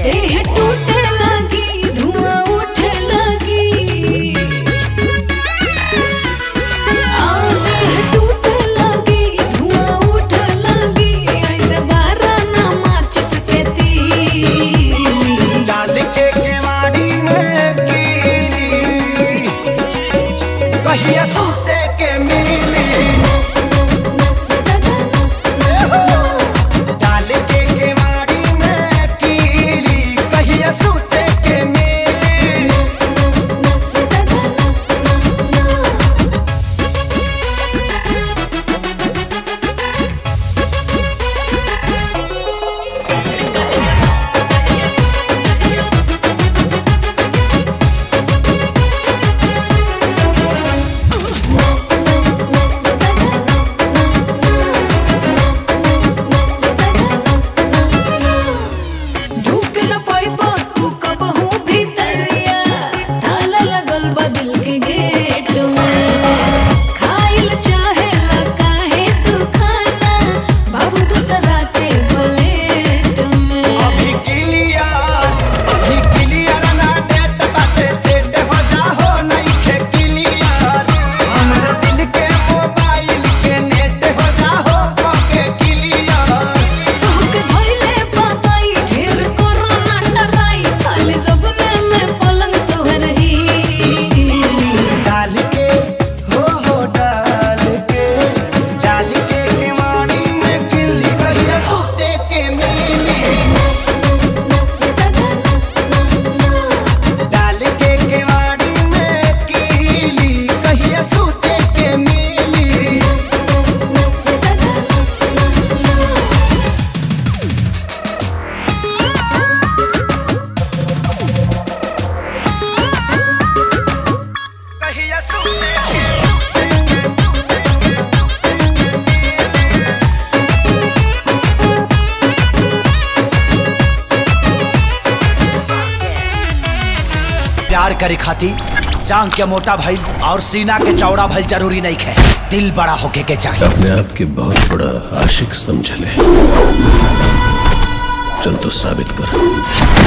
देह टूटे लगी, धुआं उठे लगी। देह टूटे लगी, धुआं उठे लगी। ऐसे बारा ना माचिस के तीली डाल के केवाड़ी में कीली, कहिया सूते के मिली। डाल के केवाड़ी में कीली, कहिया सूते के मिली। ढूक न पाइबो तू कबहू भीतरिया, ताला लगल बा दिल के गेट में। खाइल चाहेला काहे तू खाना, बाबू दूसरा के प्लेट में। अभी क्लियर ना डेट बाटे सेट हो जाहो नइखे क्लियर। हमरे दिल के मोबाइल के नेट हो जाहो ओके क्लियर। तोहके धइले पाताई, ढेर कोरोना डराई, खाली सपने में पलंग तोहर हिली। डाल के हो डाल के जाल के केवाड़ी में किल्ली, कहिया सूते के मिली। डाल के केवाड़ी में कीली, कहिया सूते के मिली। कहिया सूते प्यार करे खाती जांग के मोटा भइल और सीना के चौड़ा भइल जरूरी नहीं है, दिल बड़ा होके के चाहिए। अपने आप के बहुत बड़ा आशिक समझ ले, चल तो साबित कर।